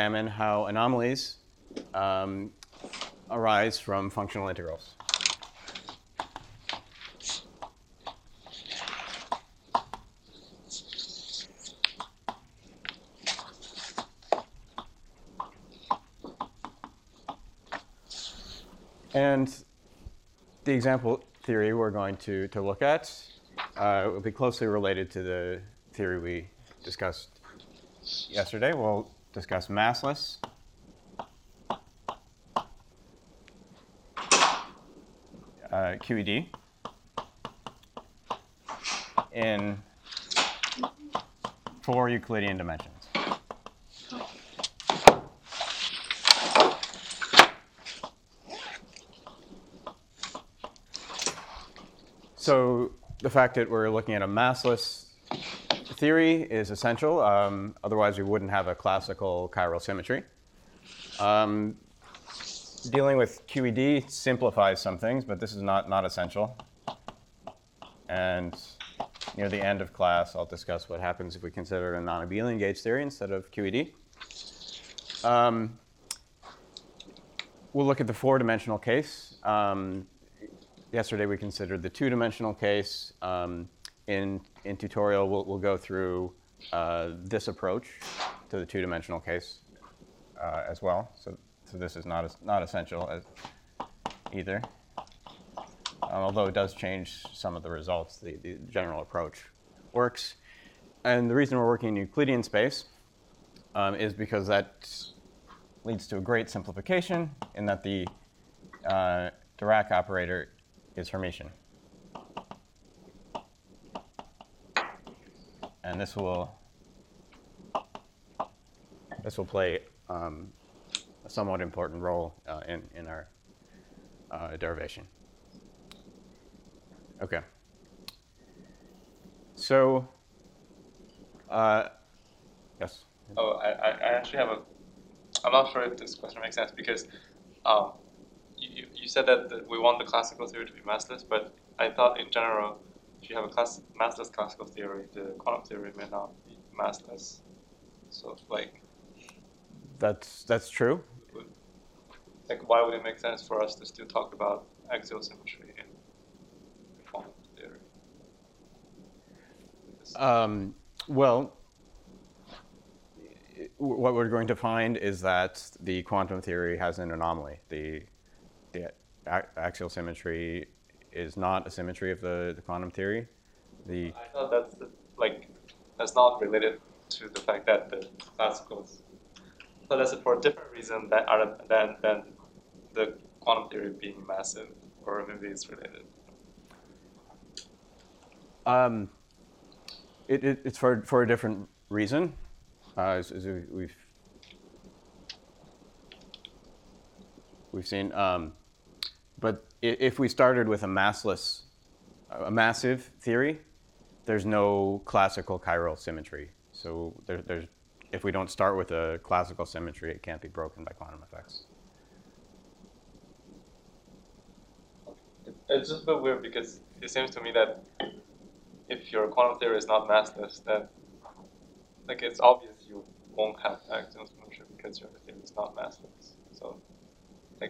examine how anomalies arise from functional integrals. And the example theory we're going to look at will be closely related to the theory we discussed yesterday. We'll discuss massless, QED, in 4 Euclidean dimensions. So the fact that we're looking at a massless theory is essential. Otherwise, we wouldn't have a classical chiral symmetry. Dealing with QED simplifies some things, but this is not essential. And near the end of class, I'll discuss what happens if we consider a non-abelian gauge theory instead of QED. We'll look at the 4-dimensional case. Yesterday, we considered the 2-dimensional case. In tutorial, we'll go through this approach to the 2-dimensional case as well. So this is not essential either. Although it does change some of the results, the general approach works. And the reason we're working in Euclidean space is because that leads to a great simplification in that the Dirac operator is Hermitian. And this will play a somewhat important role in our derivation. Okay. So, yes? Oh, I actually have I'm not sure if this question makes sense because you said that we want the classical theory to be massless, but I thought in general, if you have a massless classical theory, the quantum theory may not be massless. So, like... That's true. Like, why would it make sense for us to still talk about axial symmetry in quantum theory? Well, what we're going to find is that the quantum theory has an anomaly. The axial symmetry is not a symmetry of the quantum theory. I thought that's not related to the fact that the classicals. So that's for a different reason than the quantum theory being massive, or maybe it's related. It's for a different reason. As we've seen. But if we started with a massive theory, there's no classical chiral symmetry. So if we don't start with a classical symmetry, it can't be broken by quantum effects. It's just a bit weird because it seems to me that if your quantum theory is not massless, then like it's obvious you won't have axial symmetry because your theory is not massless. So like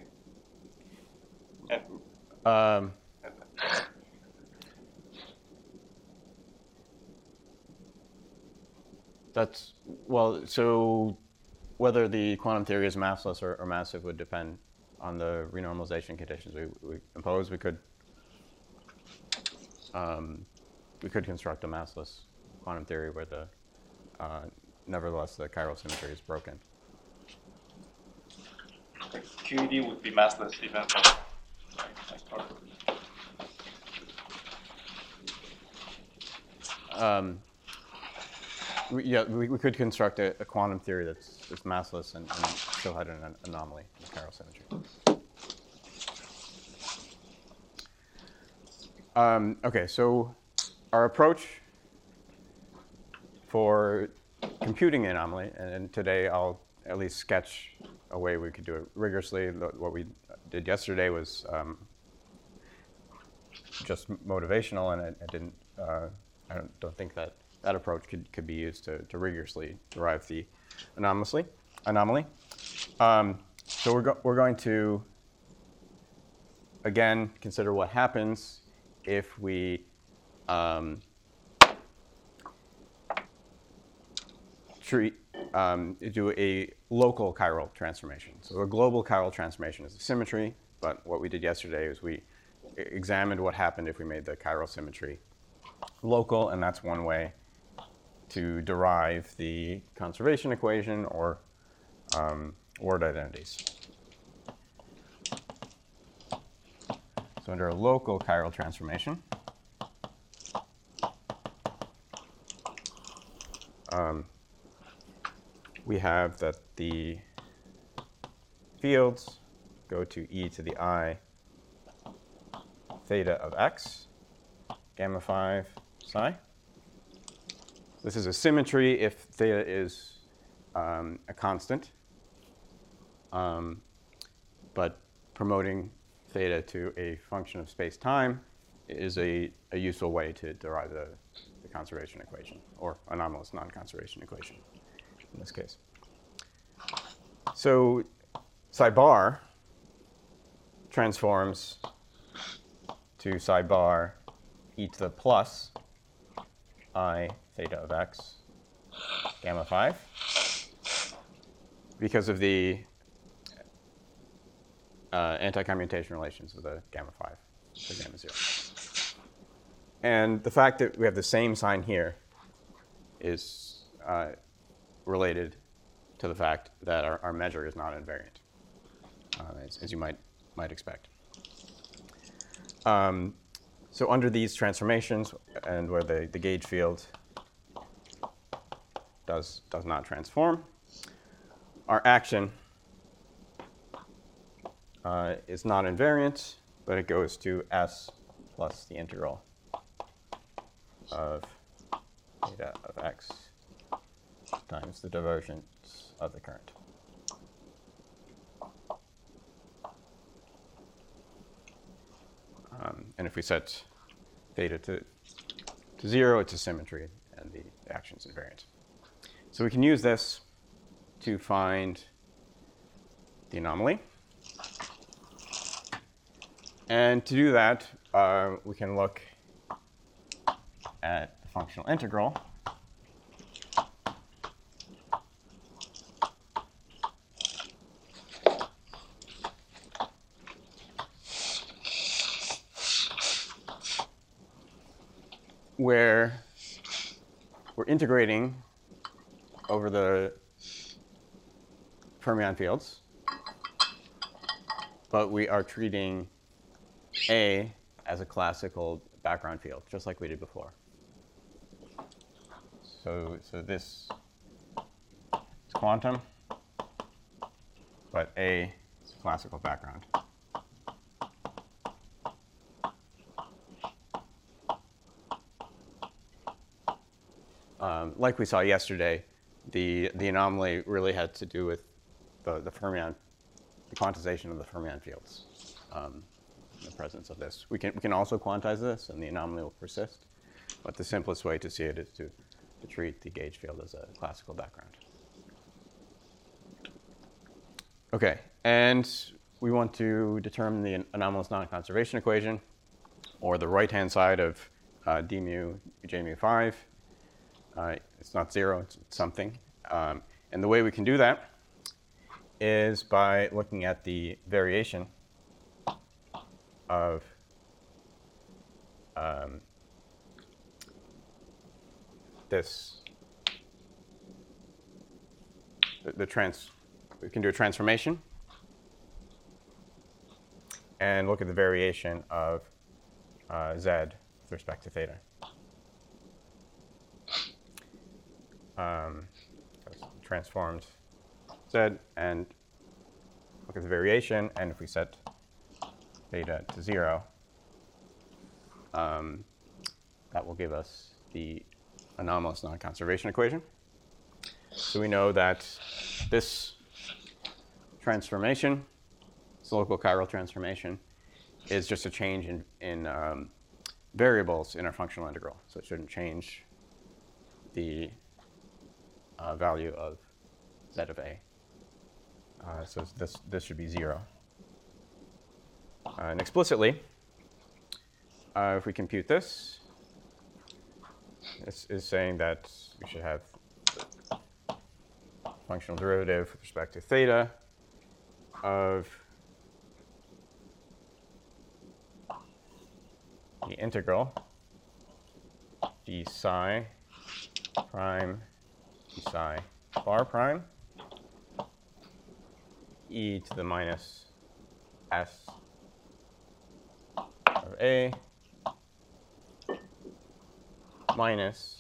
that's so whether the quantum theory is massless or massive would depend on the renormalization conditions we impose. We could construct a massless quantum theory where nevertheless the chiral symmetry is broken. QED would be massless even. We could construct a quantum theory that's massless and still had an anomaly in the chiral symmetry. Okay, so our approach for computing the anomaly, and today I'll at least sketch a way we could do it rigorously. What we did yesterday was just motivational, and I don't think that approach could be used to rigorously derive the anomaly. anomaly. So we're going to, again, consider what happens if we do a local chiral transformation. So a global chiral transformation is a symmetry, but what we did yesterday is we examined what happened if we made the chiral symmetry local, and that's one way to derive the conservation equation or word identities. So under a local chiral transformation, we have that the fields go to e to the I theta of x, gamma 5 psi. This is a symmetry if theta is a constant, but promoting theta to a function of space-time is a useful way to derive the conservation equation, or anomalous non-conservation equation in this case. So psi bar transforms to psi bar e to the plus I theta of x gamma 5 because of the anti-commutation relations of the gamma 5 to gamma 0. And the fact that we have the same sign here is related to the fact that our measure is not invariant, as you might expect. So under these transformations, and where the gauge field does not transform, our action is not invariant, but it goes to s plus the integral of theta of x times the divergence of the current. And if we set theta to 0, it's a symmetry, and the action is invariant. So we can use this to find the anomaly. And to do that, we can look at the functional integral. Where we're integrating over the fermion fields, but we are treating A as a classical background field, just like we did before. So this is quantum, but A is classical background. Like we saw yesterday, the anomaly really had to do with the fermion, the quantization of the fermion fields. In the presence of this, we can also quantize this, and the anomaly will persist. But the simplest way to see it is to treat the gauge field as a classical background. Okay, and we want to determine the anomalous non-conservation equation, or the right-hand side of d mu j mu 5. It's not 0, it's something. And the way we can do that is by looking at the variation of this. We can do a transformation and look at the variation of z with respect to theta. So transformed z, and look at the variation, and if we set theta to 0, that will give us the anomalous non-conservation equation. So we know that this transformation, this local chiral transformation, is just a change in variables in our functional integral. So it shouldn't change the value of z of a So this should be 0. And explicitly, if we compute this, this is saying that we should have functional derivative with respect to theta of the integral d psi prime d psi bar prime e to the minus s of a minus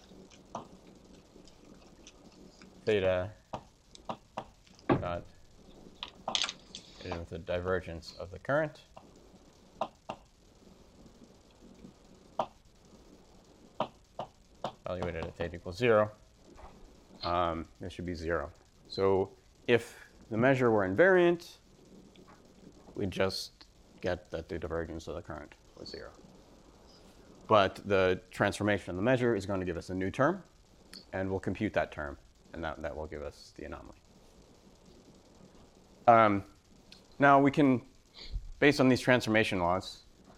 theta dot with the divergence of the current evaluated at theta equals 0. This should be 0. So if the measure were invariant, we'd just get that the divergence of the current was 0. But the transformation of the measure is going to give us a new term, and we'll compute that term, and that will give us the anomaly. Now we can, based on these transformation laws,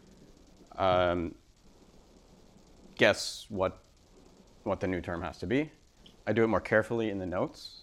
guess what the new term has to be. I do it more carefully in the notes,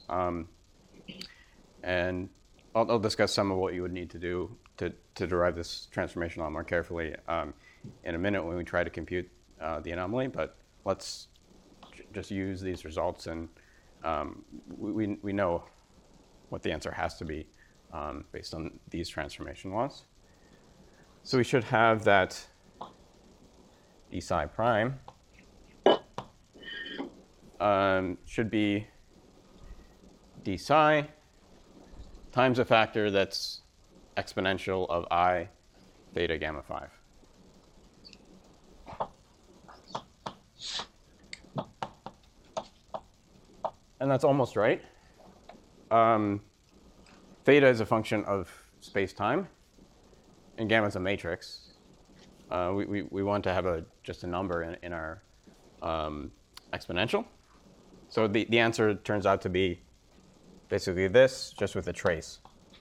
and I'll discuss some of what you would need to do to derive this transformation law more carefully in a minute when we try to compute the anomaly. But let's just use these results, and we know what the answer has to be based on these transformation laws. So we should have that d psi prime should be d psi times a factor that's exponential of I theta gamma 5. And that's almost right. Theta is a function of space-time, and gamma is a matrix. We want to have just a number in our exponential. So the answer turns out to be basically this, just with a trace,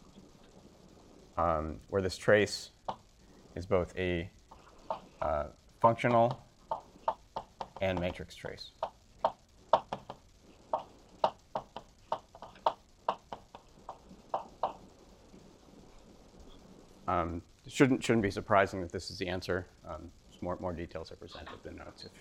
where this trace is both a functional and matrix trace. It shouldn't be surprising that this is the answer. More details are presented in the notes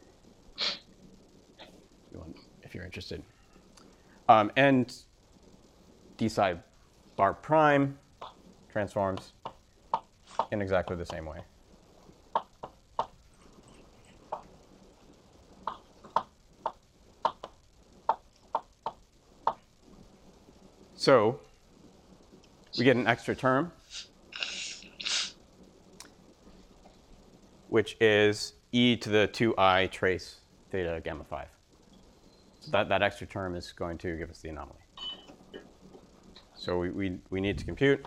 if you're interested. And d psi bar prime transforms in exactly the same way. So we get an extra term, which is e to the 2I trace theta gamma 5. So that extra term is going to give us the anomaly. So we need to compute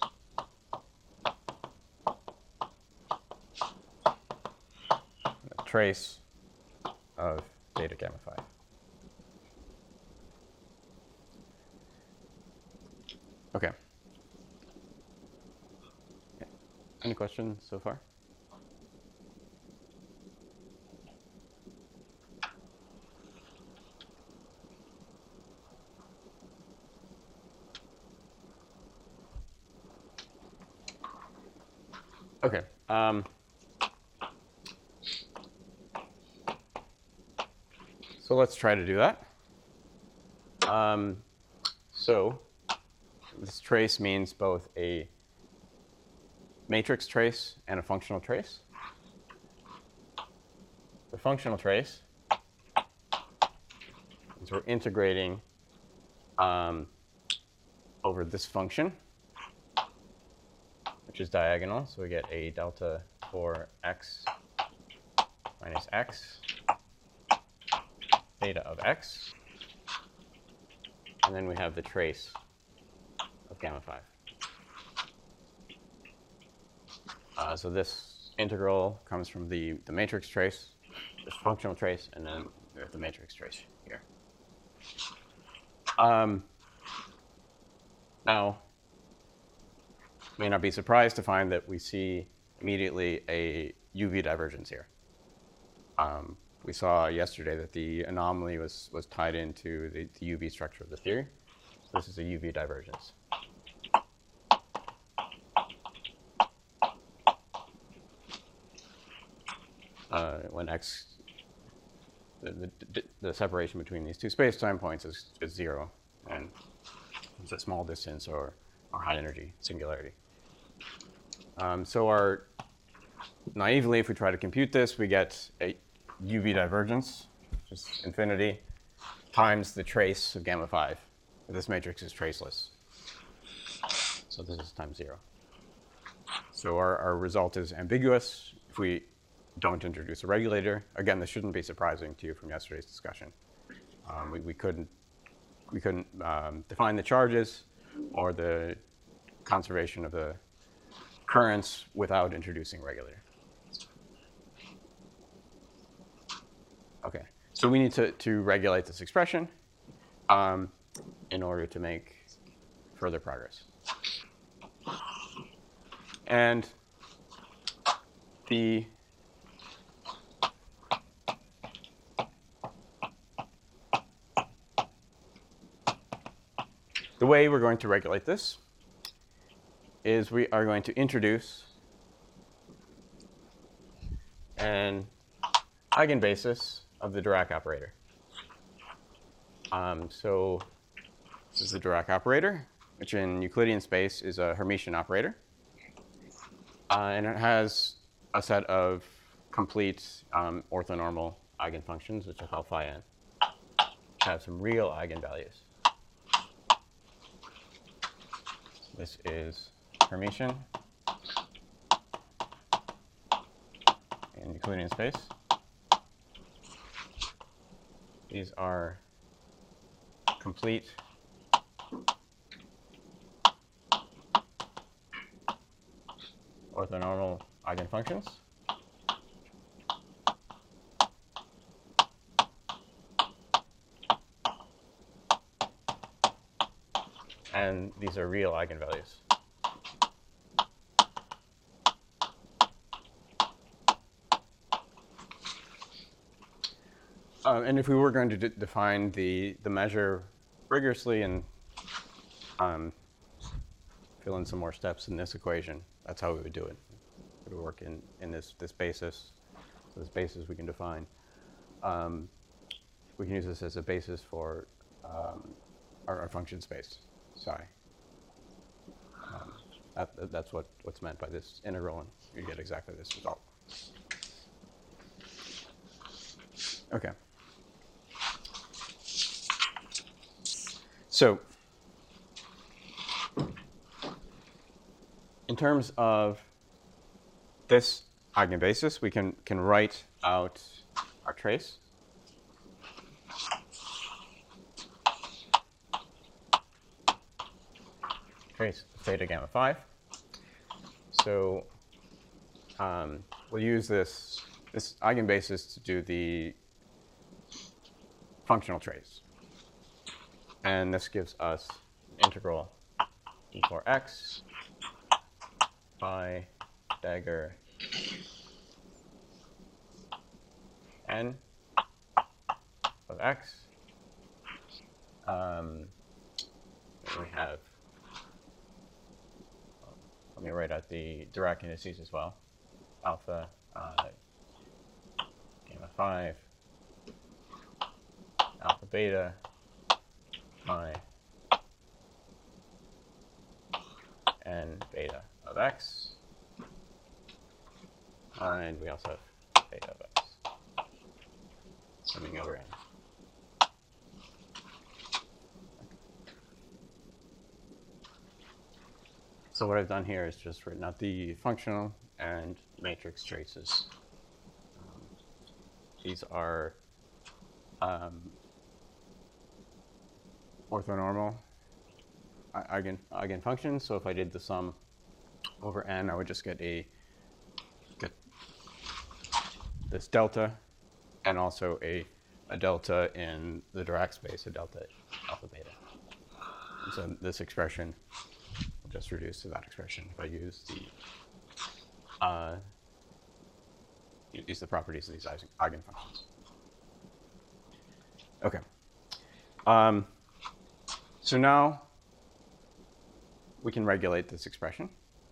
a trace of theta gamma 5. Okay. Any questions so far? Okay. So let's try to do that. So this trace means both a matrix trace and a functional trace. The functional trace is we're integrating over this function, which is diagonal. So we get a delta for x minus x, theta of x. And then we have the trace of gamma 5. So this integral comes from the matrix trace, the functional trace, and then we have the matrix trace here. Now Now, you may not be surprised to find that we see immediately a UV divergence here. We saw yesterday that the anomaly was tied into the UV structure of the theory. So this is a UV divergence. When x, the separation between these two space-time points is 0, and it's a small distance or high energy singularity. So naively, if we try to compute this, we get a UV divergence, which is infinity, times the trace of gamma 5. This matrix is traceless. So this is times 0. So our result is ambiguous if we don't introduce a regulator. Again, this shouldn't be surprising to you from yesterday's discussion. We couldn't define the charges or the conservation of the currents without introducing a regulator. Okay, so we need to regulate this expression in order to make further progress. And the way we're going to regulate this is we are going to introduce an eigenbasis of the Dirac operator. So this is the Dirac operator, which in Euclidean space is a Hermitian operator. And it has a set of complete orthonormal eigenfunctions, which I call phi n, which have some real eigenvalues. This is Hermitian in Euclidean space. These are complete orthonormal eigenfunctions. And these are real eigenvalues. And if we were going to define the measure rigorously and fill in some more steps in this equation, that's how we would do it. We would work in this basis. So this basis we can define. We can use this as a basis for our function space, psi. That's what's meant by this integral, and you get exactly this result. Okay. So in terms of this eigenbasis, we can write out our trace. Trace theta gamma 5. So we'll use this eigenbasis to do the functional trace. And this gives us integral e for x phi dagger n of x. We have, let me write out the Dirac indices as well. Alpha gamma 5, alpha beta, phi n beta of x, and we also have beta of x, summing over n. So what I've done here is just written out the functional and matrix traces. These are orthonormal eigenfunctions. So if I did the sum over n, I would just get this delta, and also a delta in the Dirac space, a delta alpha beta. So this expression will just reduce to that expression if I use the properties of these eigenfunctions. Okay. So now we can regulate this expression.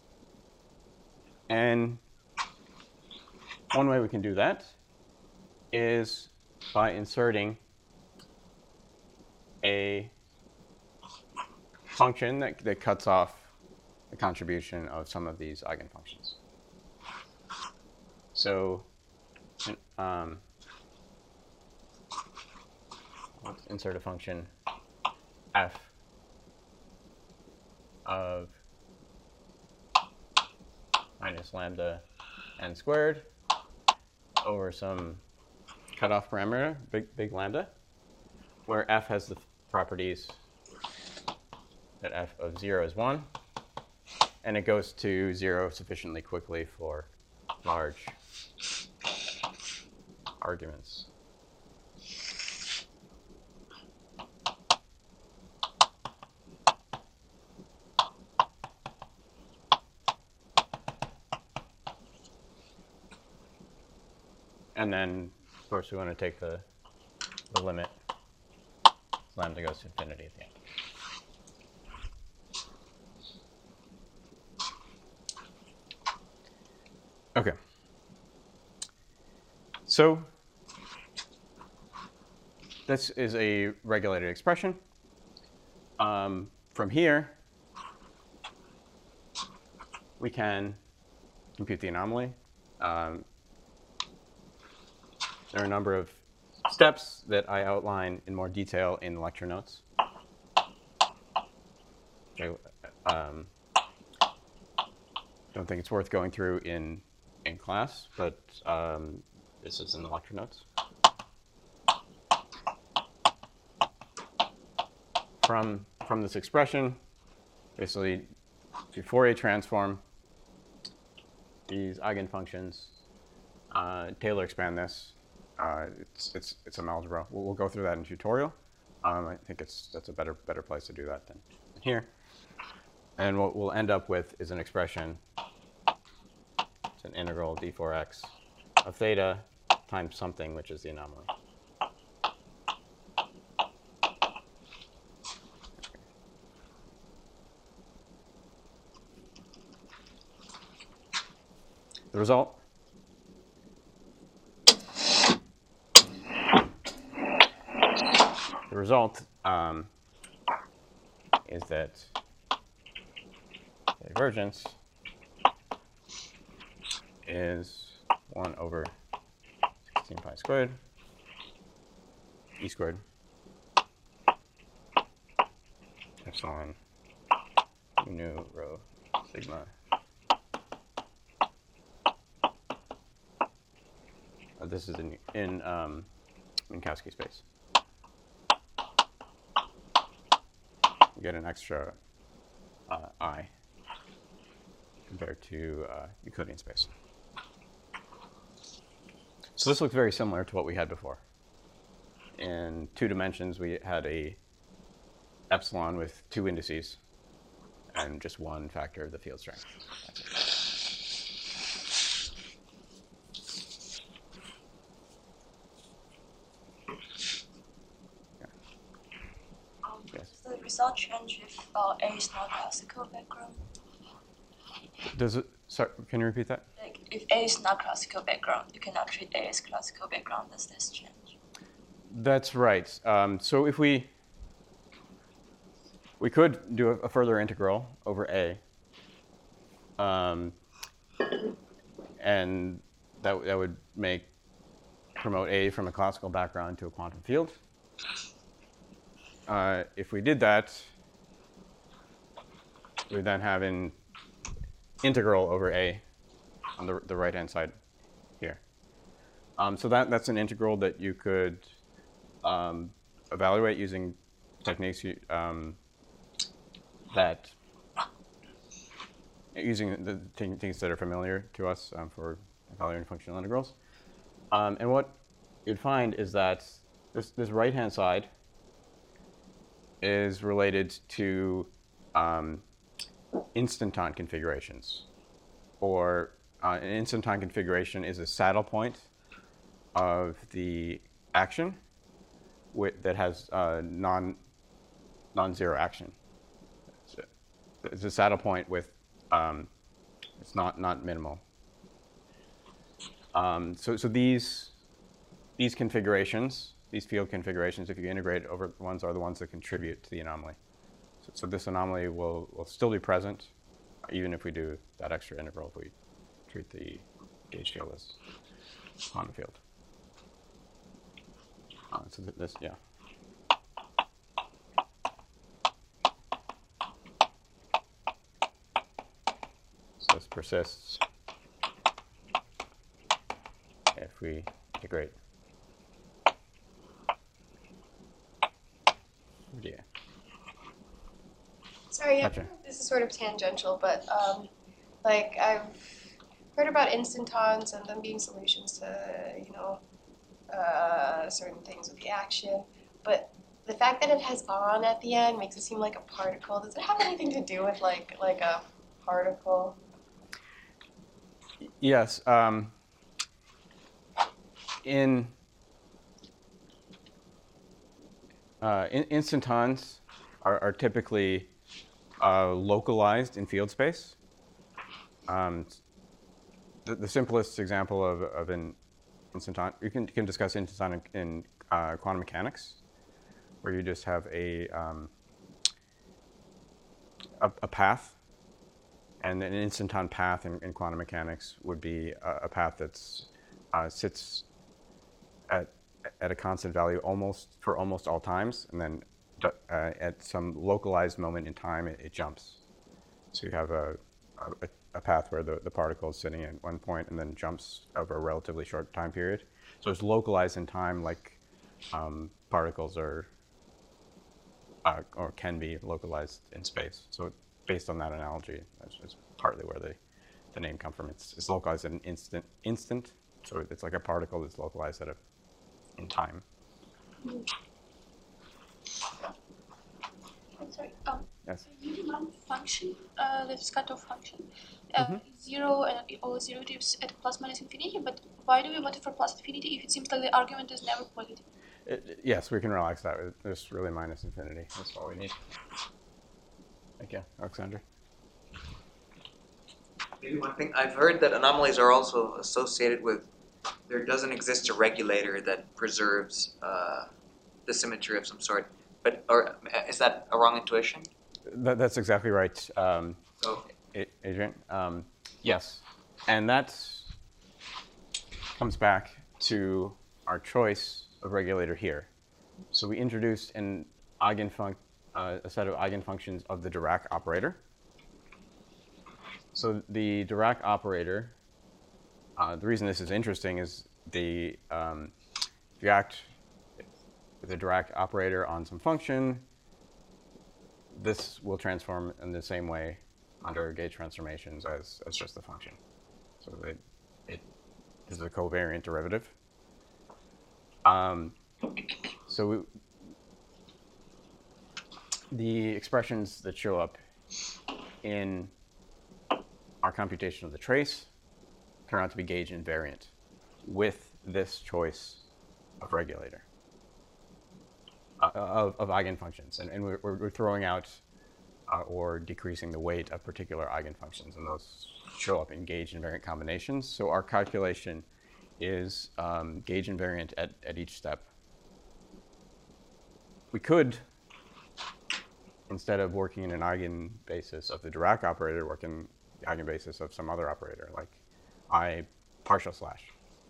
And one way we can do that is by inserting a function that cuts off the contribution of some of these eigenfunctions. So let's insert a function f of minus lambda n squared over some cutoff parameter, big lambda, where f has the properties that f of 0 is 1, and it goes to 0 sufficiently quickly for large arguments. And then, of course, we want to take the limit as lambda goes to infinity at the end. Okay. So this is a regulated expression. From here, we can compute the anomaly. There are a number of steps that I outline in more detail in the lecture notes. Okay, don't think it's worth going through in class, but this is in the lecture notes. From this expression, basically, to Fourier transform these eigenfunctions, Taylor expand this. It's an algebra. We'll go through that in tutorial. I think that's a better place to do that than here. And what we'll end up with is an expression. It's an integral d4x of theta times something, which is the anomaly. The result is that divergence is 1 over 16 pi squared e squared epsilon nu rho sigma. This is in Minkowski space. You get an extra I compared to Euclidean space. So this looks very similar to what we had before. In 2 dimensions, we had a epsilon with 2 indices and just 1 factor of the field strength. Does the result change if A is not classical background? Does it? Sorry, can you repeat that? Like, if A is not classical background, you cannot treat A as classical background. Does this change? That's right. So if we could do a further integral over A, and that would promote A from a classical background to a quantum field. If we did that, we would then have an integral over A on the right-hand side here. So that's an integral that you could evaluate using techniques using the things that are familiar to us for evaluating functional integrals. And what you'd find is that this right-hand side is related to instanton configurations, or an instanton configuration is a saddle point of the action that has non-zero action. It's a saddle point with it's not minimal. So these configurations, these field configurations, if you integrate over ones, are the ones that contribute to the anomaly. So this anomaly will still be present, even if we do that extra integral, if we treat the gauge field as quantum field. So this, yeah. So this persists if we integrate. Yeah. Sorry, Gotcha. this is sort of tangential, but like I've heard about instantons and them being solutions to, certain things with the action, but the fact that it has on at the end makes it seem like a particle. Does it have anything to do with like a particle? Yes. Instantons are typically localized in field space. The simplest example of an instanton, you can discuss instanton in quantum mechanics, where you just have a path, and an instanton path in quantum mechanics would be a path that's sits at a constant value for almost all times, and then at some localized moment in time, it jumps. So you have a path where the particle is sitting at one point and then jumps over a relatively short time period. So it's localized in time, like particles are or can be localized in space. So based on that analogy, that's partly where the name comes from. It's localized at an instant. So it's like a particle that's localized in time. I'm sorry. Yes. Newman function, this cutoff function, 0 and all zero derivatives at plus minus infinity. But why do we want it for plus infinity if it seems like the argument is never positive? Yes, we can relax that. There's really minus infinity. That's all we need. Thank you, Alexander. Maybe one thing, I've heard that anomalies are also associated with, there doesn't exist a regulator that preserves the symmetry of some sort. Or is that a wrong intuition? That's exactly right, Adrian. Yes, and that comes back to our choice of regulator here. So we introduced a set of eigenfunctions of the Dirac operator. So the Dirac operator, the reason this is interesting is if you act with the Dirac operator on some function, this will transform in the same way under gauge transformations as just the function. So this is a covariant derivative. The expressions that show up in our computation of the trace turn out to be gauge invariant with this choice of regulator, of eigenfunctions. And we're throwing out or decreasing the weight of particular eigenfunctions, and those show up in gauge invariant combinations. So our calculation is gauge invariant at each step. We could, instead of working in an eigenbasis of the Dirac operator, work in the eigenbasis of some other operator, like I partial slash.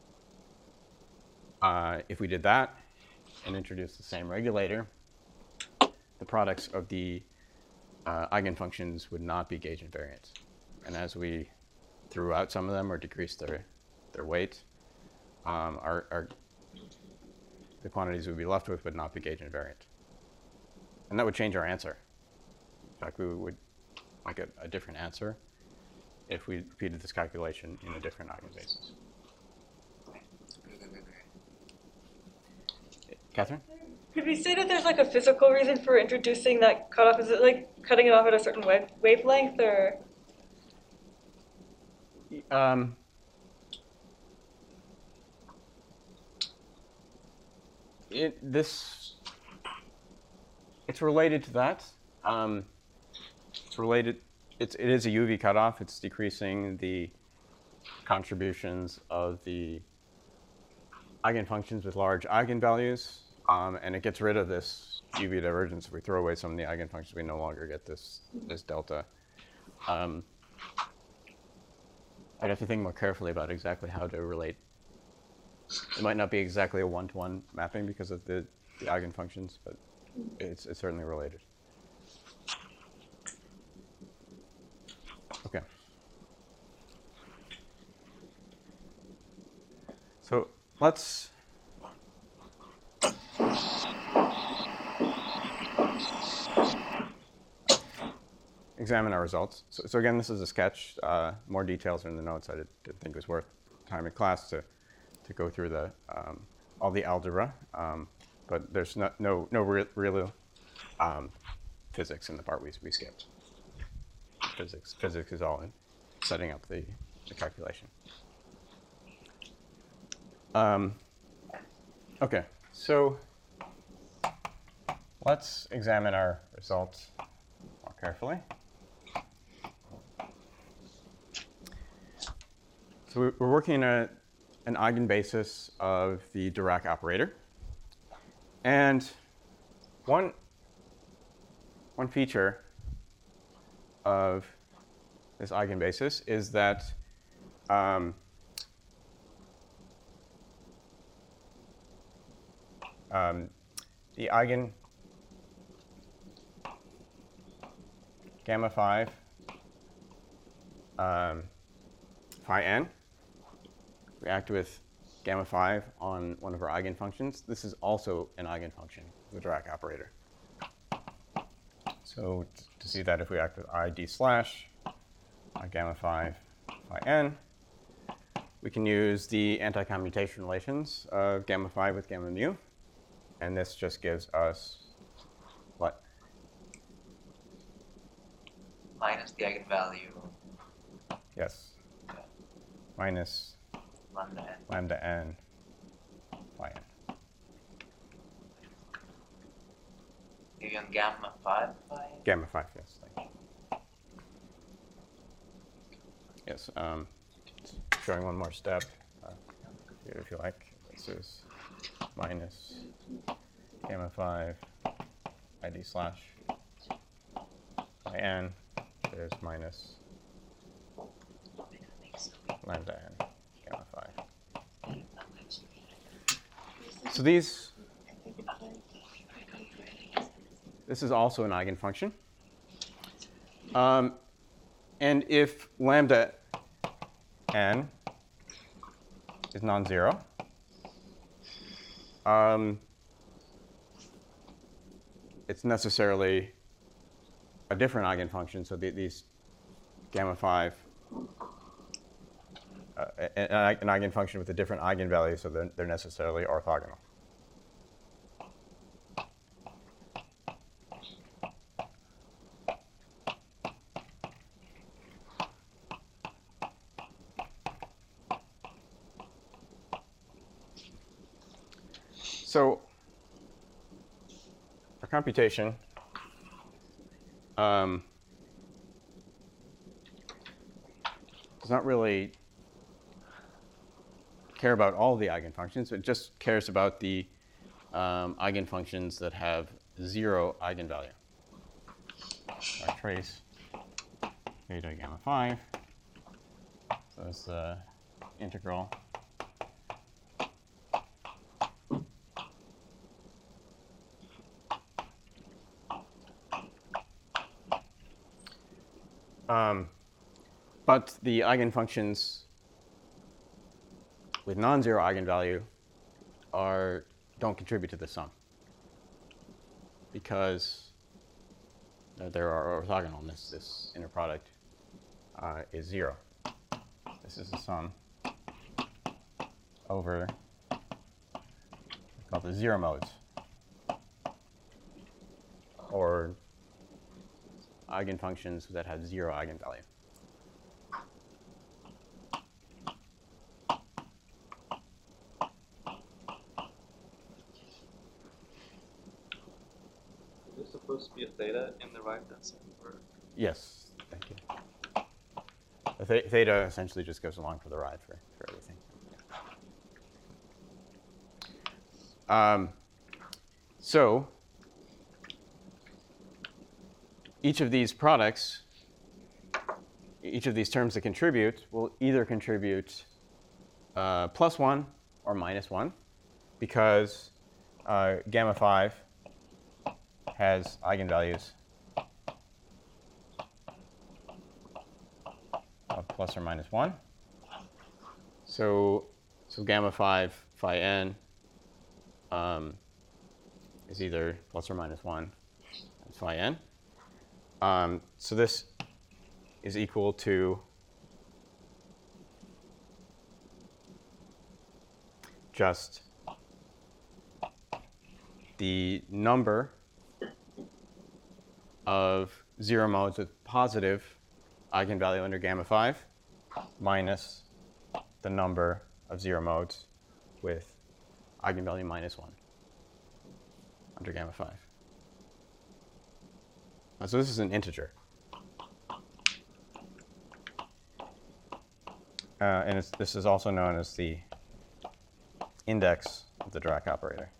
If we did that and introduced the same regulator, the products of the eigenfunctions would not be gauge invariant. And as we threw out some of them or decreased their weight, the quantities we'd be left with would not be gauge invariant. And that would change our answer. In fact, we would like a different answer if we repeated this calculation in a different eigenbasis. Catherine? Could we say that there's like a physical reason for introducing that cutoff? Is it like cutting it off at a certain wavelength, or? Um, it's related to that. It's related. It is a UV cutoff. It's decreasing the contributions of the eigenfunctions with large eigenvalues, and it gets rid of this UV divergence. If we throw away some of the eigenfunctions, we no longer get this delta. I'd have to think more carefully about exactly how to relate. It might not be exactly a one-to-one mapping because of the eigenfunctions, but it's certainly related. Okay. So let's examine our results. So again, this is a sketch. More details are in the notes. I didn't think it was worth time in class to go through the all the algebra, but there's no real physics in the part we skipped. Physics is all in setting up the calculation. Okay, so let's examine our results more carefully. So we're working at an eigenbasis of the Dirac operator. And one feature of this eigenbasis is that the eigen gamma 5 phi n react with gamma 5 on one of our eigenfunctions. This is also an eigenfunction of the Dirac operator. So to see that, if we act with I d slash gamma 5 phi n, we can use the anti-commutation relations of gamma 5 with gamma mu. And this just gives us what? Minus the eigenvalue. Yes. Minus lambda n phi n. Maybe on gamma 5 phi? Gamma 5, yes. Thank you. Yes. Showing one more step, here if you like. This is minus gamma 5 id slash phi n. There's minus lambda n gamma 5. So this is also an eigenfunction. And if lambda n is non-zero, it's necessarily a different eigenfunction. So these gamma 5, an eigenfunction with a different eigenvalue, so they're necessarily orthogonal. So our computation does not really care about all the eigenfunctions. It just cares about the eigenfunctions that have 0 eigenvalue. Our trace beta gamma 5. So that's the integral but the eigenfunctions with non-zero eigenvalue don't contribute to the sum because there are orthogonal. This inner product is 0. This is the sum over the 0 modes or eigenfunctions that have 0 eigenvalue. Is there supposed to be a theta in the right density? Or Yes, thank you. The theta essentially just goes along for the ride for everything. So each of these products, each of these terms that contribute will either contribute +1 or -1 because gamma 5 has eigenvalues of plus or minus 1. So gamma 5 phi n is either plus or minus 1 and phi n. So this is equal to just the number of 0 modes with positive eigenvalue under gamma 5 minus the number of 0 modes with eigenvalue -1 under gamma 5. So this is an integer. And this is also known as the index of the Dirac operator.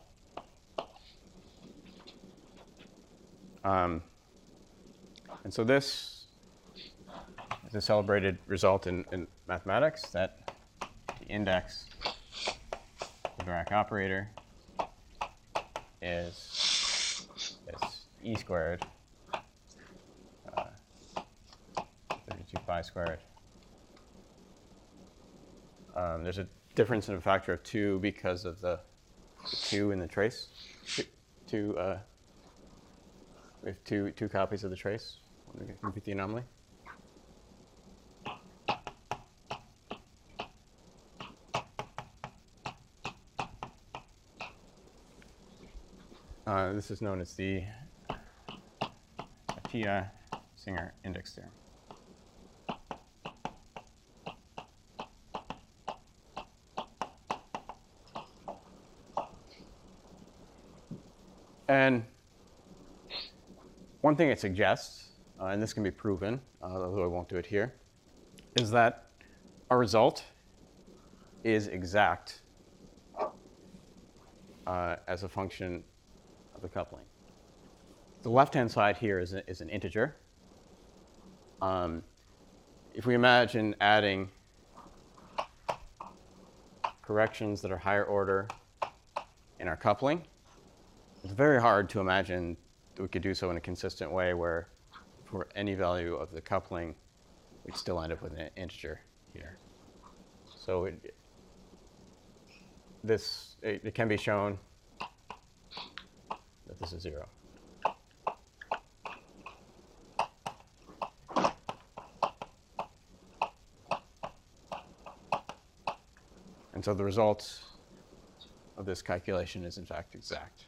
And so this is a celebrated result in mathematics, that the index of the Dirac operator is e squared, 32 pi squared. There's a difference in a factor of 2 because of the 2 in the trace. We have two copies of the trace when we compute the anomaly. This is known as the Atiyah-Singer index theorem. And one thing it suggests, and this can be proven, although I won't do it here, is that our result is exact as a function of the coupling. The left-hand side here is an integer. If we imagine adding corrections that are higher order in our coupling, it's very hard to imagine that we could do so in a consistent way where for any value of the coupling, we'd still end up with an integer here. So it can be shown that this is 0. And so the result of this calculation is in fact exact.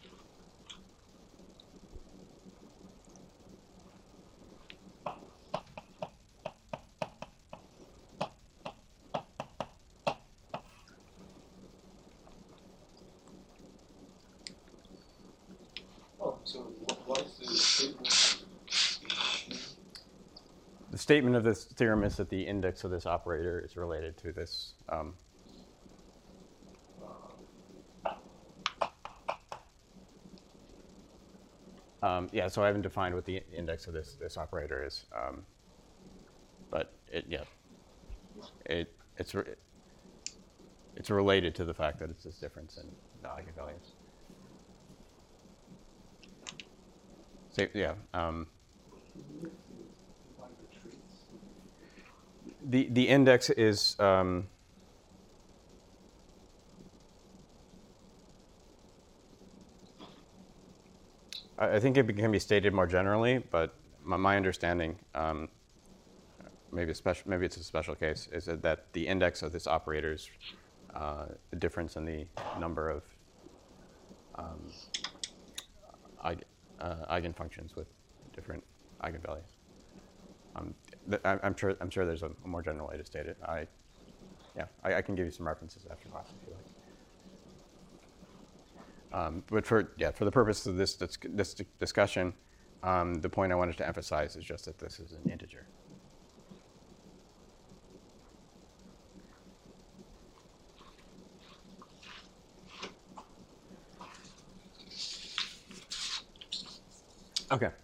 The statement of this theorem is that the index of this operator is related to this. Yeah, so I haven't defined what the index of this operator is, but it's related to the fact that it's this difference in the eigenvalues. So yeah. The index is I think it can be stated more generally, but my understanding, maybe it's a special case, is that the index of this operator is the difference in the number of eigenfunctions with different eigenvalues. I'm sure there's a more general way to state it. I can give you some references after class if you like. But for the purpose of this discussion, the point I wanted to emphasize is just that this is an integer. Okay.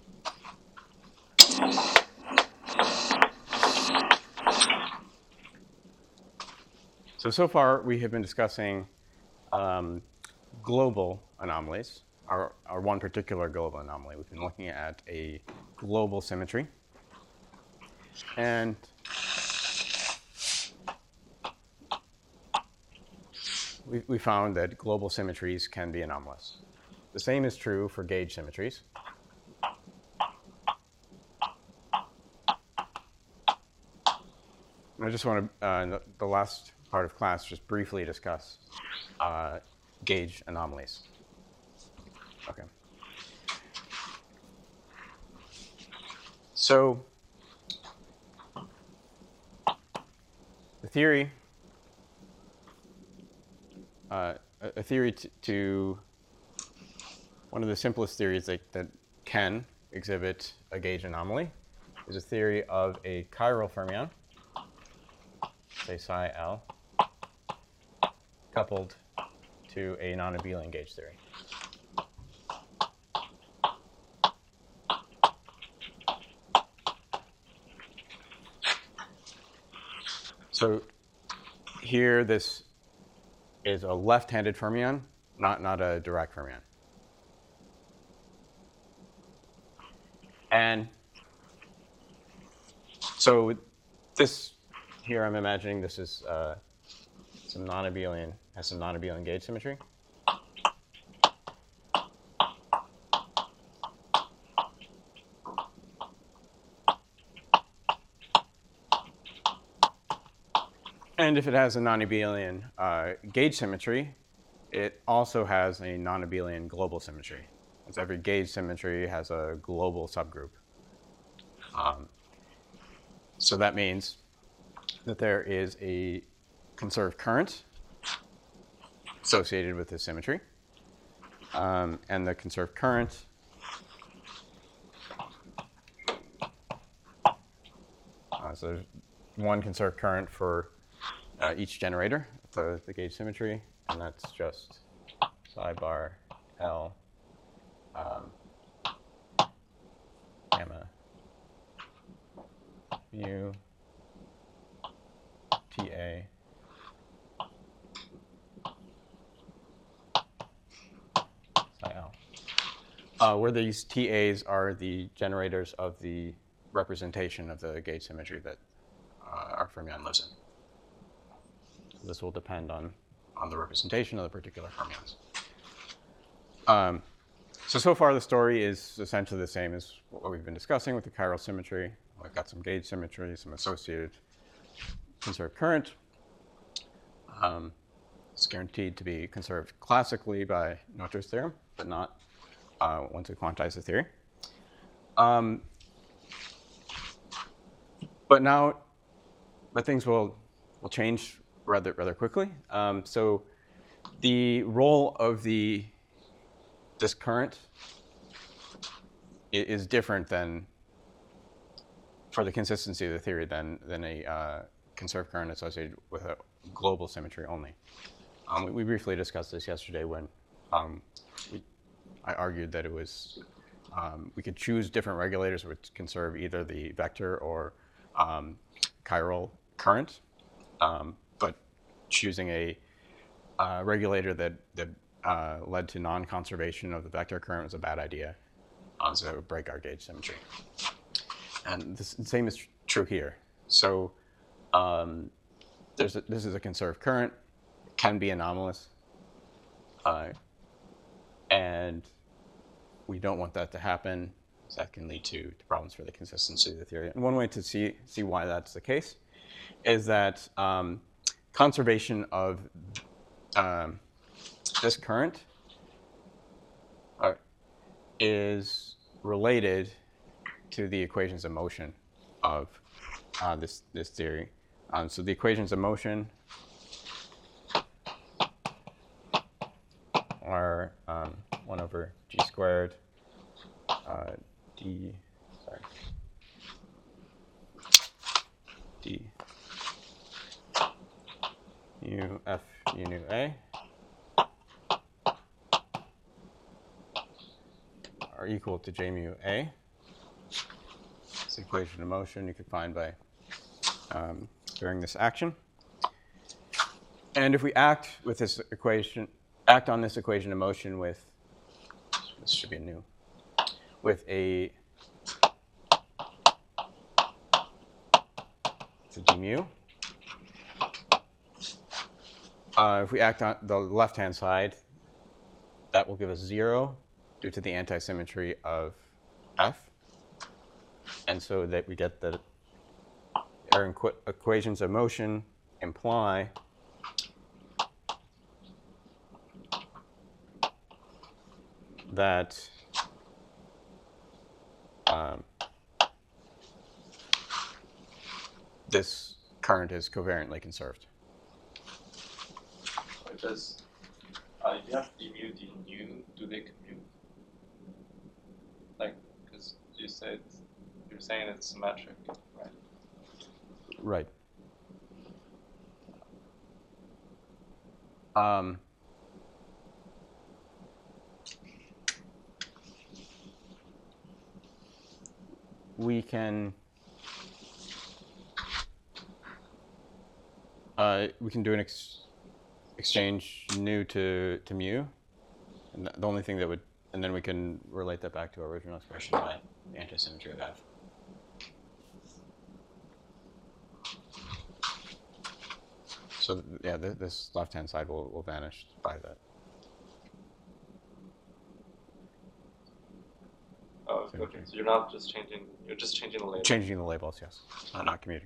So far we have been discussing global anomalies, or one particular global anomaly. We've been looking at a global symmetry. And we found that global symmetries can be anomalous. The same is true for gauge symmetries. I just want to, the last part of class, just briefly discuss gauge anomalies. Okay. So the theory, a theory to one of the simplest theories that can exhibit a gauge anomaly is a theory of a chiral fermion, say psi L, coupled to a non-abelian gauge theory. So here, this is a left-handed fermion, not a direct fermion. And so this here, I'm imagining this is some non-abelian, has some non-abelian gauge symmetry. And if it has a non-abelian gauge symmetry, it also has a non-abelian global symmetry. As every gauge symmetry has a global subgroup. So that means that there is a conserved current associated with this symmetry. And the conserved current so there's one conserved current for each generator, the gauge symmetry, and that's just psi bar L gamma mu TA psi L, where these TAs are the generators of the representation of the gauge symmetry that our fermion lives in. So this will depend on the representation of the particular fermions. So far the story is essentially the same as what we've been discussing with the chiral symmetry. We've got some gauge symmetry, some associated conserved current. It's guaranteed to be conserved classically by Noether's theorem, but not once we quantize the theory. But things will change rather quickly. So the role of this current is different than, for the consistency of the theory, than a conserved current associated with a global symmetry only. We briefly discussed this yesterday when I argued that it was we could choose different regulators which conserve either the vector or chiral current, but choosing a regulator that led to non-conservation of the vector current was a bad idea, so it would break our gauge symmetry. And the same is true here. So this is a conserved current, it can be anomalous, and we don't want that to happen. So that can lead to problems for the consistency of the theory. And one way to see why that's the case is that conservation of this current is related to the equations of motion of this theory. So the equations of motion are 1 over g squared d mu f u nu a are equal to j mu a. This equation of motion you could find by during this action. And if we act on this equation of motion with, this should be new, with a d mu. If we act on the left-hand side, that will give us 0 due to the antisymmetry of f. And so that we get that our equations of motion imply that this current is covariantly conserved. Does you have d mu, d nu, do they commute? Like, because you're saying it's symmetric, right? Right. We can do an exchange nu to mu, and the only thing that would, and then we can relate that back to our original expression by the antisymmetry of f. So yeah, this left-hand side will vanish by that. Oh, okay. So you're not just changing, you're just changing the label. Changing the labels, yes. Not commuting.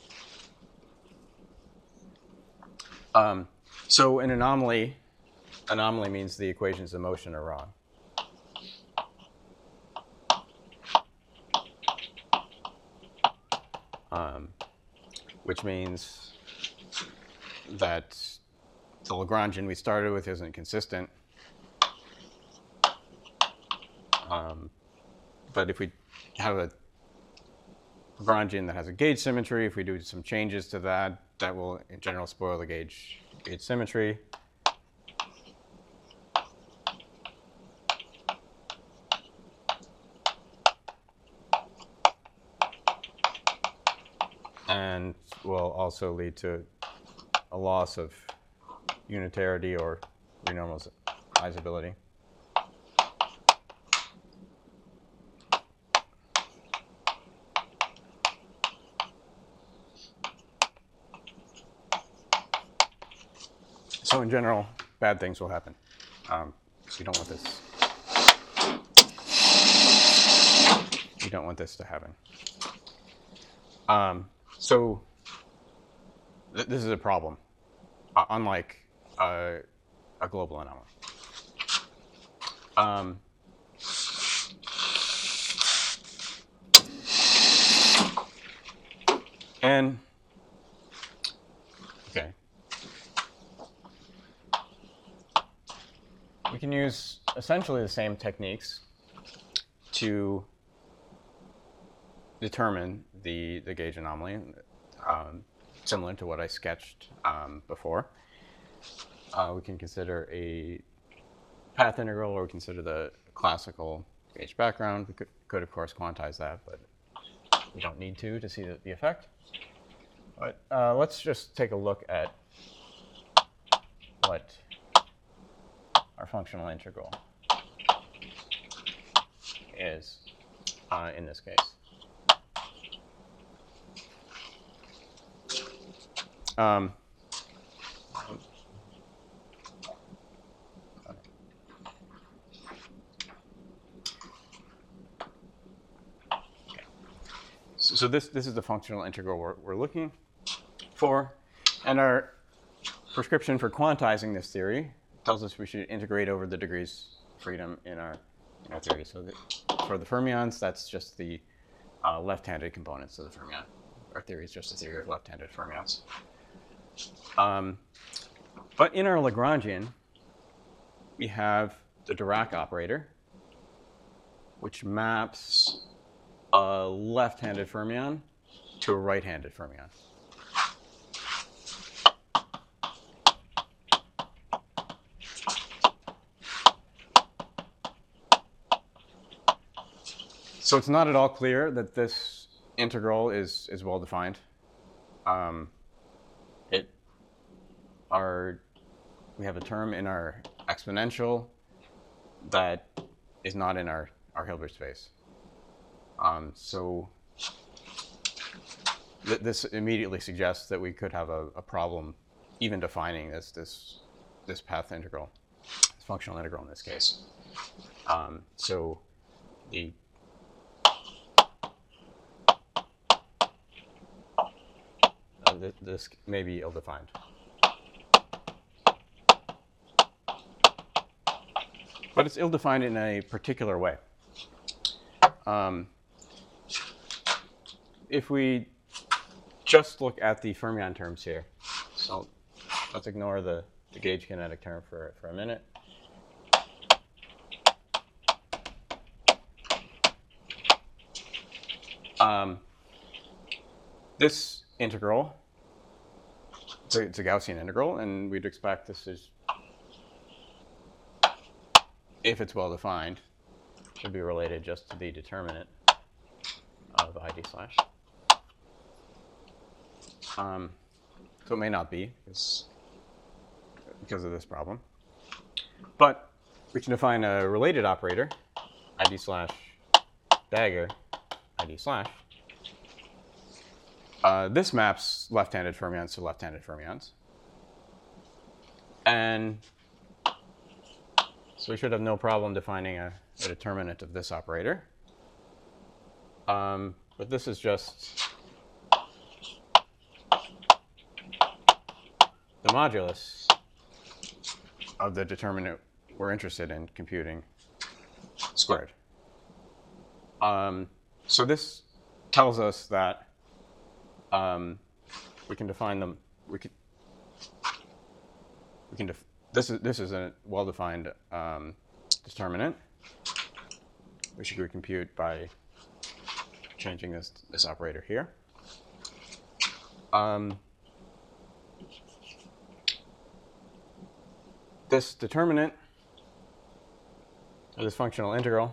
So an anomaly means the equations of motion are wrong. Which means that the Lagrangian we started with isn't consistent. But if we have a Lagrangian that has a gauge symmetry, if we do some changes to that, that will in general spoil the gauge symmetry. And will also lead to a loss of unitarity or renormalizability. So in general, bad things will happen. So you don't want this. You don't want this to happen. So this is a problem, unlike a global anomaly. And okay, we can use essentially the same techniques to determine the gauge anomaly, similar to what I sketched before. We can consider a path integral, or we consider the classical gauge background. We could of course quantize that, but we don't need to see the effect. But let's just take a look at what our functional integral is in this case. So this is the functional integral we're looking for, and our prescription for quantizing this theory tells us we should integrate over the degrees of freedom in our our theory. So for the fermions, that's just the left-handed components of the fermion. Our theory is just a theory of left-handed fermions. But in our Lagrangian, we have the Dirac operator, which maps a left-handed fermion to a right-handed fermion. So it's not at all clear that this integral is well defined. We have a term in our exponential that is not in our Hilbert space. So this immediately suggests that we could have a problem even defining this path integral, this functional integral in this case. So this may be ill-defined. But it's ill-defined in a particular way. If we just look at the fermion terms here, so let's ignore the gauge kinetic term for a minute. This integral, it's a Gaussian integral, and we'd expect this is, if it's well defined, should be related just to the determinant of ID slash. So it may not be because of this problem. But we can define a related operator, ID slash dagger, ID slash. This maps left-handed fermions to left-handed fermions. And so we should have no problem defining a determinant of this operator. But this is just the modulus of the determinant we're interested in computing squared. So this tells us that we can define them. This is a well-defined determinant, which you could compute by changing this operator here. This determinant, or this functional integral,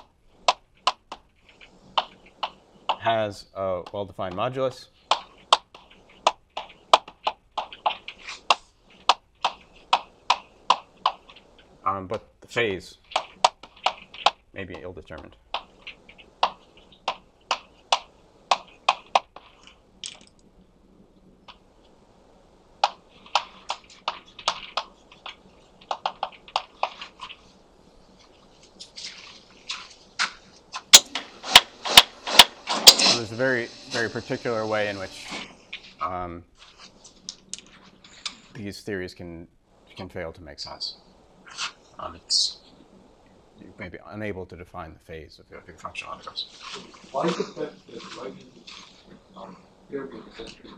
has a well-defined modulus. But the phase may be ill-determined. So there's a very, very particular way in which these theories can fail to make sense. You may be unable to define the phase of your functional integrals. Why is it that here we essentially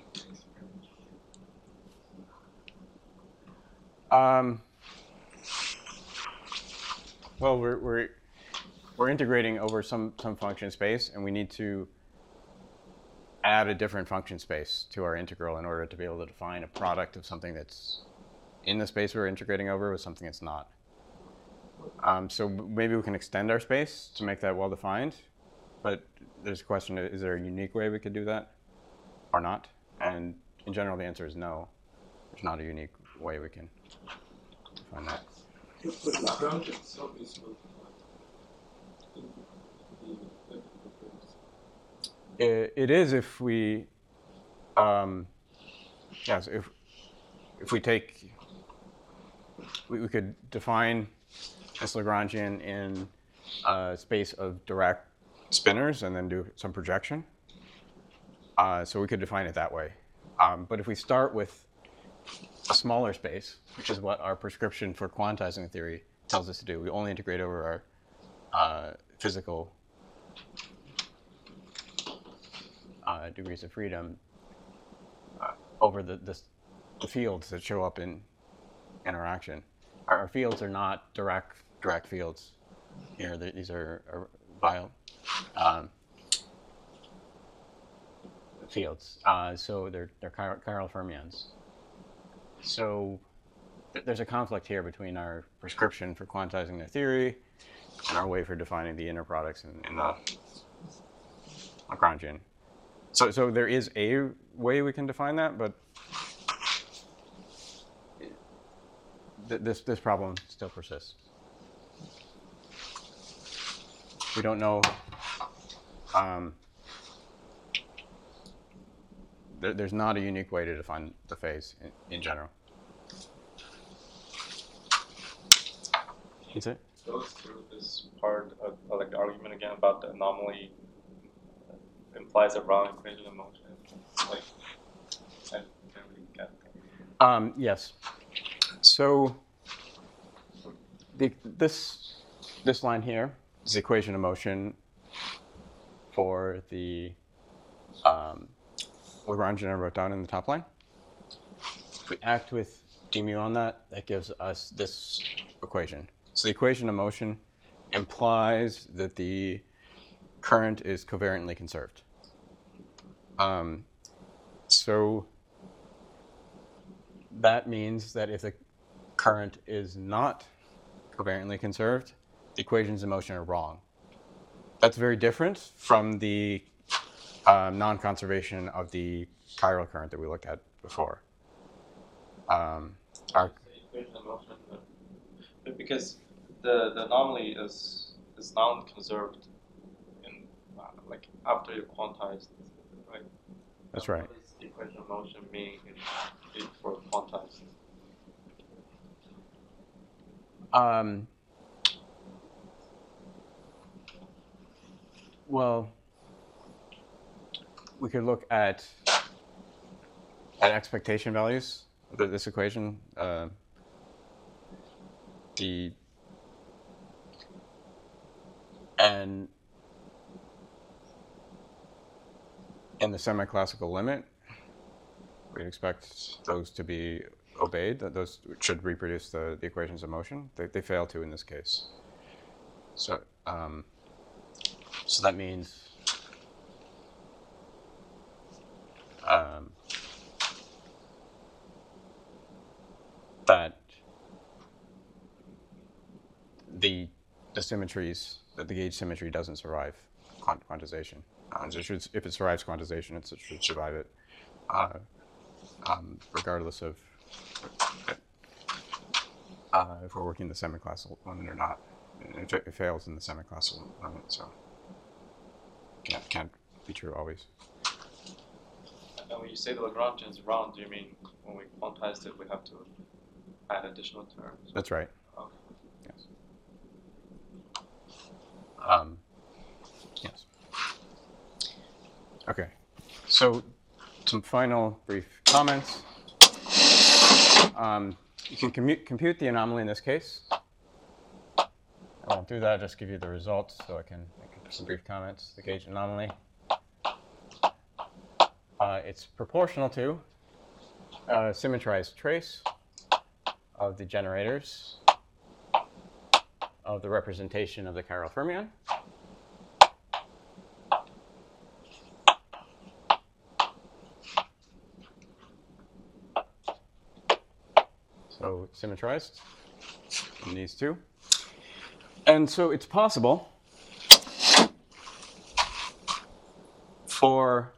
well, we're integrating over some function space, and we need to add a different function space to our integral in order to be able to define a product of something that's in the space we're integrating over with something that's not. So maybe we can extend our space to make that well-defined, but there's a question, is there a unique way we could do that or not? And in general, the answer is no. There's not a unique way we can define that. But Lagrange itself is It is if we, yes, if we take, we could define this Lagrangian in a space of Dirac spinors and then do some projection. So we could define it that way. But if we start with a smaller space, which is what our prescription for quantizing the theory tells us to do, we only integrate over physical degrees of freedom over the fields that show up in interaction. Our fields are not direct fields here. These are Weyl fields. So they're chiral fermions. So there's a conflict here between our prescription for quantizing the theory and our way for defining the inner products in the Lagrangian. So there is a way we can define that, but this problem still persists. We don't know. There's not a unique way to define the phase in general. Is it? Goes through this part of like the argument again about the anomaly implies a Brown equation of motion. Like, I can't really get that. Yes. So this line here is the equation of motion for the Lagrangian I wrote down in the top line. If we act with d mu on that, that gives us this equation. So the equation of motion implies that the current is covariantly conserved. So that means that if the current is not covariantly conserved, the equations of motion are wrong. That's very different from the non-conservation of the chiral current that we looked at before. Equation of motion, but because the anomaly is non-conserved in like after you quantized, right? That's right. What does the equation of motion mean for quantized? Well, we could look at expectation values of this equation. And in the semi-classical limit, we'd expect those to be obeyed. That those should reproduce the equations of motion. They fail to in this case. So so that means that the symmetries, that the gauge symmetry doesn't survive quantization. If it survives quantization, it should survive it, regardless of if we're working the semi-classical limit or not. It fails in the semi-classical limit, so can't be true always. And when you say the Lagrangian is round, do you mean when we quantized it, we have to add additional terms? That's right. Okay. Yes. Yes. Okay. So some final brief comments. You can compute the anomaly in this case. I won't do that. I'll just give you the results so I can make some brief comments. The gauge anomaly. It's proportional to a symmetrized trace of the generators of the representation of the chiral fermion. So symmetrized in these two. And so it's possible for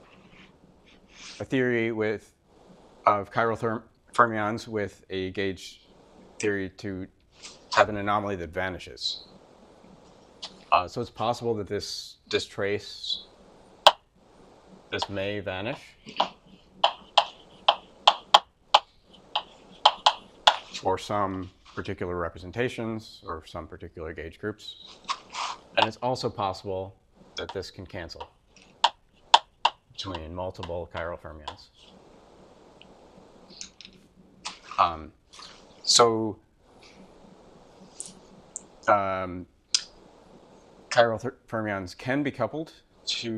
a theory of chiral fermions with a gauge theory to have an anomaly that vanishes. So it's possible that this trace, this may vanish. For some particular representations or some particular gauge groups. And it's also possible that this can cancel between multiple chiral fermions. chiral fermions can be coupled to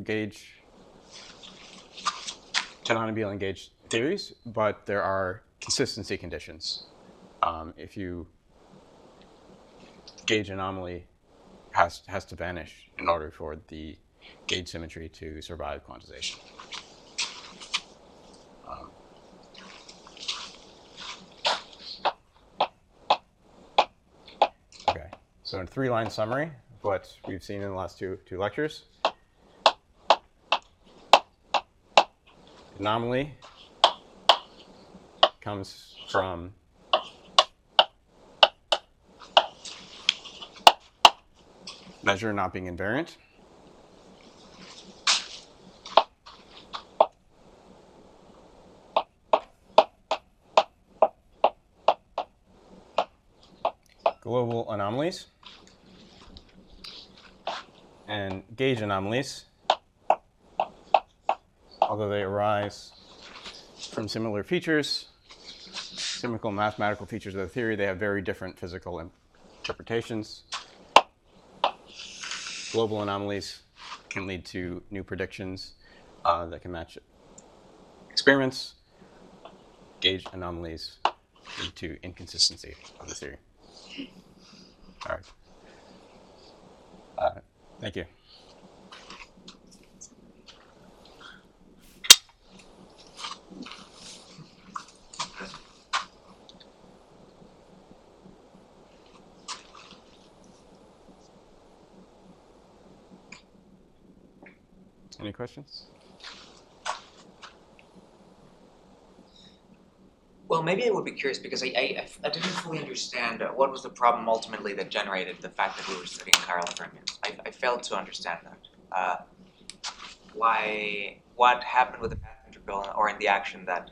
non-abelian gauge theories, but there are consistency conditions. If you gauge anomaly has to vanish in order for the gauge symmetry to survive quantization. Okay, so in a 3-line summary of what we've seen in the last two lectures, anomaly comes from measure not being invariant. Global anomalies and gauge anomalies, although they arise from similar features, similar mathematical features of the theory, they have very different physical interpretations. Global anomalies can lead to new predictions that can match experiments. Gauge anomalies lead to inconsistency of the theory. All right. Thank you. Any questions? Well, maybe I would be curious because I didn't fully understand what was the problem ultimately that generated the fact that we were studying chiral fermions. I failed to understand that. What happened with the path integral or in the action that,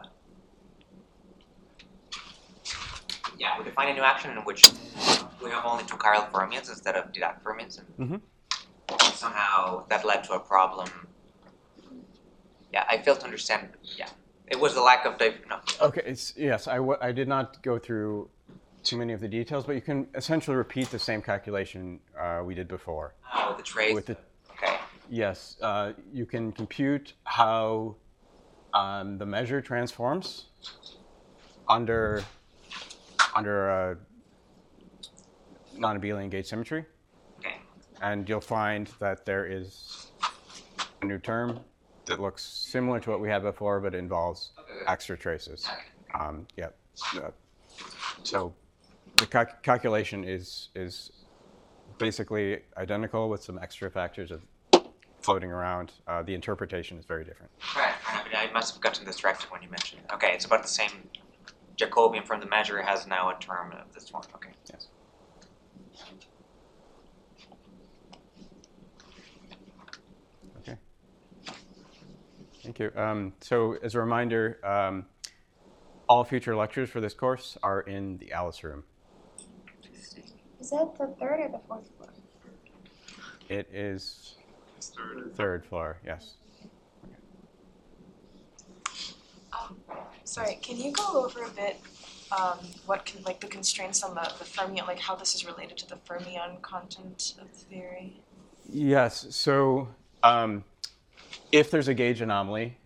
we define a new action in which we have only 2 chiral fermions instead of Dirac fermions, and somehow that led to a problem. Yeah, I failed to understand. Yeah. It was the lack of no. Okay, yes, I did not go through too many of the details, but you can essentially repeat the same calculation we did before. With the trace? Okay. Yes, you can compute how the measure transforms under a non-abelian gauge symmetry. Okay. And you'll find that there is a new term that looks similar to what we had before, but involves extra traces. So the calculation is basically identical with some extra factors of floating around. The interpretation is very different. Right. I must have gotten this right when you mentioned it. Okay, it's about the same. Jacobian from the measure has now a term of this one. Okay. Yes. Okay. Thank you. So as a reminder, all future lectures for this course are in the Alice room. Is that the 3rd or the 4th floor? It is third floor, yes. Sorry, can you go over a bit what can the constraints on the fermion, how this is related to the fermion content of the theory? Yes. So if there's a gauge anomaly,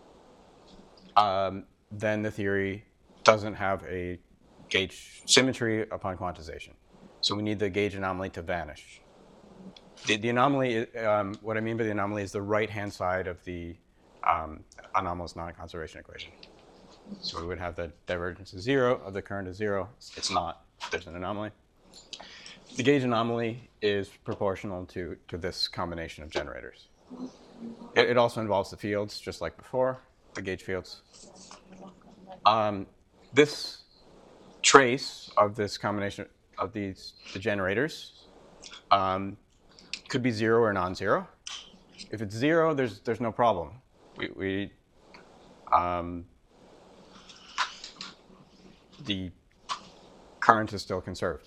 then the theory doesn't have a gauge symmetry upon quantization. So we need the gauge anomaly to vanish. The anomaly, what I mean by the anomaly is the right-hand side of the anomalous non-conservation equation. So we would have the divergence is 0, of the current is 0. It's not. There's an anomaly. The gauge anomaly is proportional to this combination of generators. It also involves the fields, just like before, the gauge fields. This trace of this combination of the generators could be 0 or non-zero. If it's 0, there's no problem. The current is still conserved.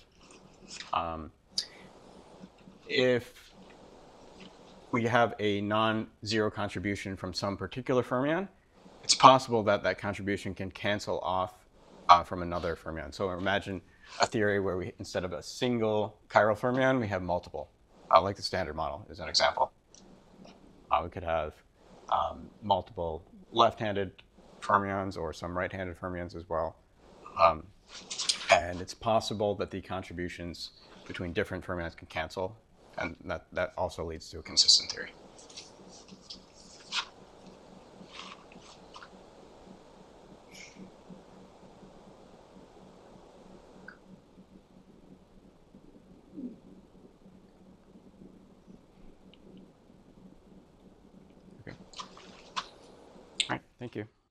If we have a non-zero contribution from some particular fermion, it's possible that that contribution can cancel off from another fermion. So imagine a theory where we, instead of a single chiral fermion, we have multiple like the standard model is an example. We could have multiple left-handed fermions or some right-handed fermions as well. And it's possible that the contributions between different fermions can cancel, and that also leads to a consistent theory. Okay. All right, thank you.